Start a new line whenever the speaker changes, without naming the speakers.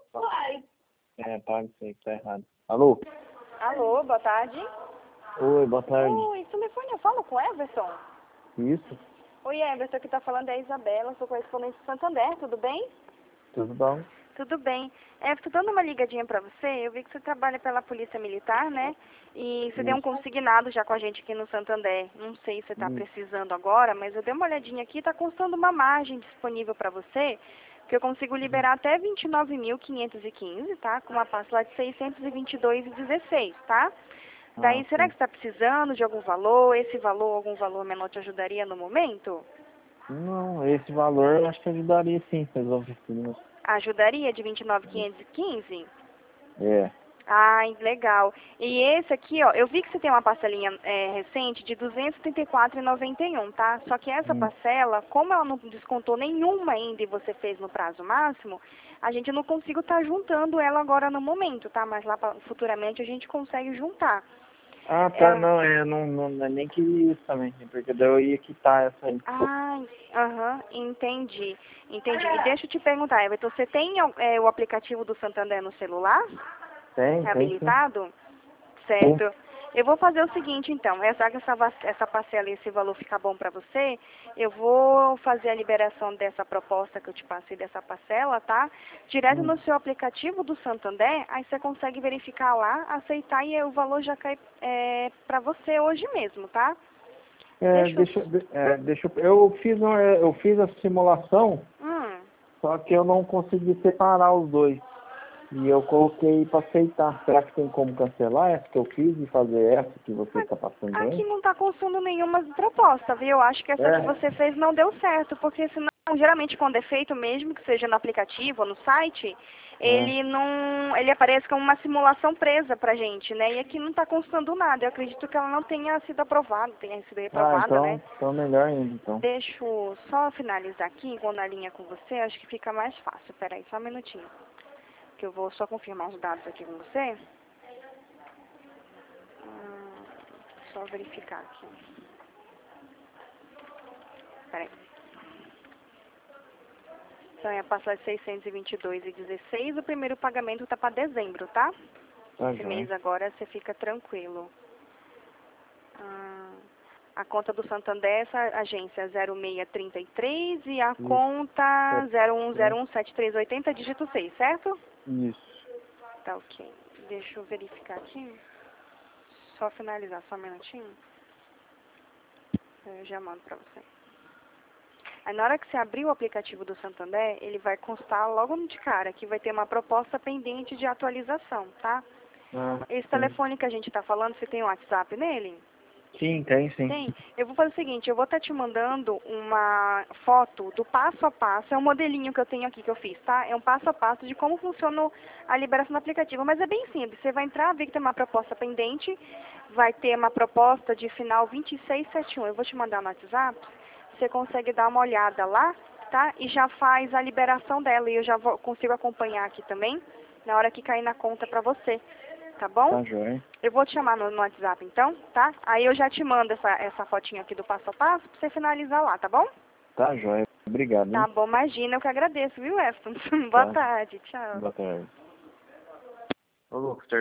Paga isso aí que tá errado. Alô?
Alô, boa tarde.
Oi, boa tarde.
Oi, telefone, eu falo com o Everton?
Isso?
Oi, Everton, aqui tá falando é a Isabela, sou correspondente de Santander, tudo bem?
Tudo bom?
Tudo bem. Everton, dando uma ligadinha pra você, eu vi que você trabalha pela Polícia Militar, né? E você tem um
Isso.
consignado já com a gente aqui no Santander. Não sei se você tá
Isso.
precisando agora, mas eu dei uma olhadinha aqui, tá constando uma margem disponível pra você, que eu consigo liberar até 29.515, tá? Com uma parcela de 622,16, tá?
Ah,
Daí, será
sim.
que você está precisando de algum valor? Esse valor, algum valor menor te ajudaria no momento?
Não, esse valor eu acho que ajudaria sim, se resolver tudo.
Ajudaria de 29.515?
É.
Ah, legal. E esse aqui, ó, eu vi que você tem uma parcelinha recente de R$ 234,91, tá? Só que essa
Hum.
parcela, como ela não descontou nenhuma ainda e você fez no prazo máximo, a gente não consigo estar juntando ela agora no momento, tá? Mas lá futuramente a gente consegue juntar.
Ah, tá,
É,
não, não é nem que isso também, porque daí eu ia quitar essa aí.
ah, aham, entendi. Entendi. E deixa eu te perguntar, Everton, você tem o aplicativo do Santander no celular?
Tem sim.
Reabilitado?
Tem.
Certo. Eu vou fazer o seguinte, então, já que essa parcela e esse valor ficar bom para você, eu vou fazer a liberação dessa proposta que eu te passei, dessa parcela, tá? Direto no seu aplicativo do Santander, aí você consegue verificar lá, aceitar e o valor já cai para você hoje mesmo, tá? Deixa eu...
Eu fiz a simulação,
Hum.
só que eu não consegui separar os dois. E eu coloquei para aceitar. Será que tem como cancelar essa que eu fiz e fazer essa que você está passando
Aqui
bem?
não está consumindo nenhuma proposta, viu? Eu acho que essa que
É.
você fez não deu certo, porque senão, geralmente quando é feito, mesmo que seja no aplicativo ou no site,
Ah,
ele aparece como uma simulação presa pra gente, né? E aqui não está constando nada. Eu acredito que ela não tenha sido aprovada, tenha sido reprovada, né?
então melhor ainda, então.
Deixa eu só finalizar aqui, vou na linha com você, acho que fica mais fácil. Peraí, só um minutinho. Que eu vou só confirmar os dados aqui com você. Só verificar aqui. Peraí. Então, ia passar de 622,16. O primeiro pagamento tá para dezembro, tá?
Tá
Esse mês
joia.
agora você fica tranquilo. A conta do Santander, essa agência 0633 e a
Isso.
conta
É.
01017380, dígito 6, certo?
Isso.
Tá ok. Deixa eu verificar aqui. Só finalizar, só um minutinho. Eu já mando pra você. Aí na hora que você abrir o aplicativo do Santander, ele vai constar logo de cara que vai ter uma proposta pendente de atualização, tá?
Ah,
Esse
sim.
telefone que a gente tá falando, você tem um WhatsApp nele?
Sim, tem sim.
Tem. Eu vou fazer o seguinte, eu vou estar te mandando uma foto do passo a passo, é um modelinho que eu tenho aqui que eu fiz, tá? É um passo a passo de como funciona a liberação do aplicativo, mas é bem simples. Você vai entrar, ver que tem uma proposta pendente, vai ter uma proposta de final 2671. Eu vou te mandar no WhatsApp, você consegue dar uma olhada lá, tá? E já faz a liberação dela e eu já consigo acompanhar aqui também, na hora que cair na conta pra você, tá bom?
Tá joia.
Eu vou te chamar no WhatsApp então, tá? Aí eu já te mando essa fotinha aqui do passo a passo pra você finalizar lá, tá bom?
Tá joia. Obrigado,
Tá
hein?
bom, imagina, eu que agradeço, viu, Efton? Boa
Tá.
tarde, tchau.
Boa tarde. Ô, Lucas,